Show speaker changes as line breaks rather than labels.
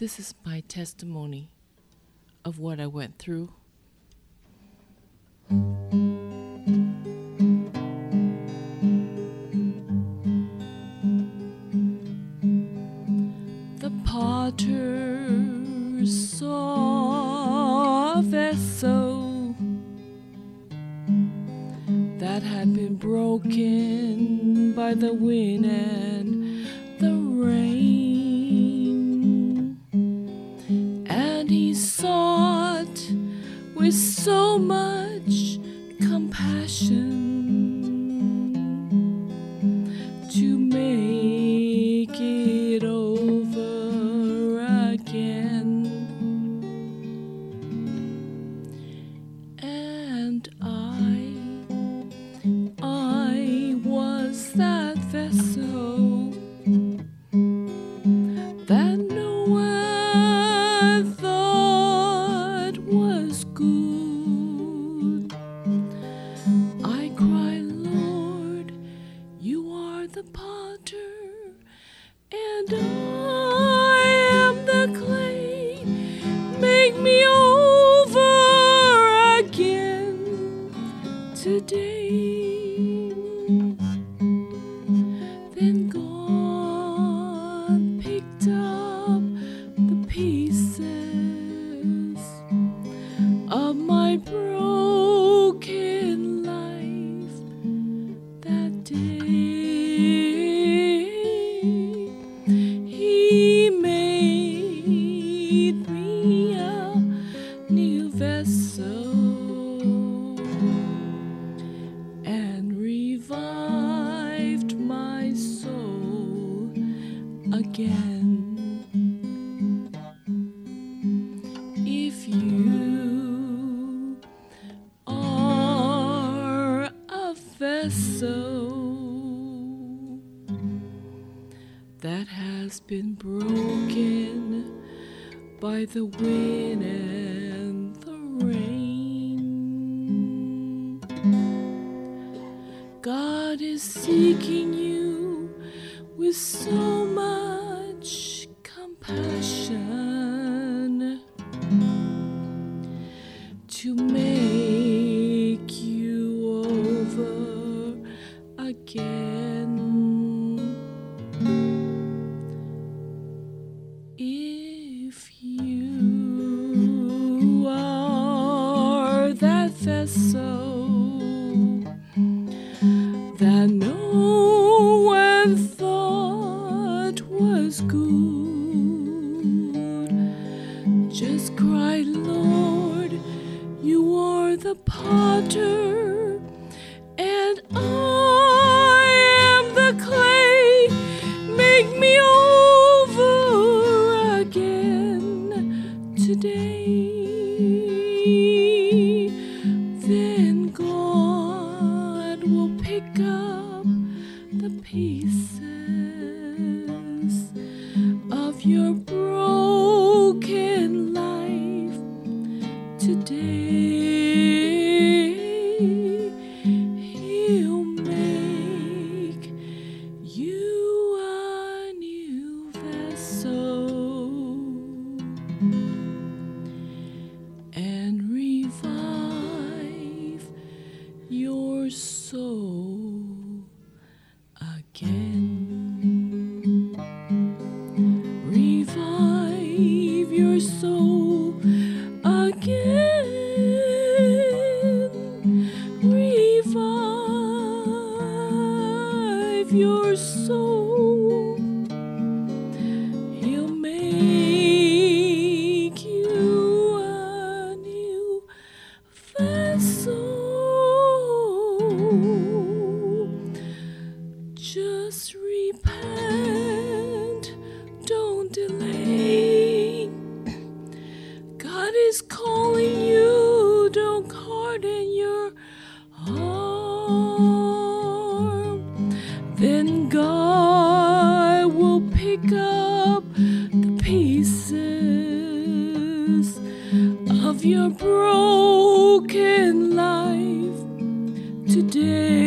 This is my testimony of what I went through. The potter saw a vessel that had been broken by the wind and the rain, and he sought with so much compassion to make it over again. And I was that vessel that no one thought was good. I cried, Lord, you are the potter, and I am the clay. Make me over again today. Then God picked up the pieces of my broken life that day. He made me a new vessel and revived my soul again. If you are a vessel that has been broken by the wind and the rain, God is seeking you with so much compassion to make you over again. If you are that vessel that no one thought was good, just cry, Lord, you are the potter, and I am the clay. Make me over again today. Then God will pick up the pieces of your broken life today. He'll make you a new vessel and revive your soul again. Revive your soul again. Revive your soul. He'll make you a new vessel. Just repent, don't delay. God is calling you, don't harden your heart. Then God will pick up the pieces of your broken life today.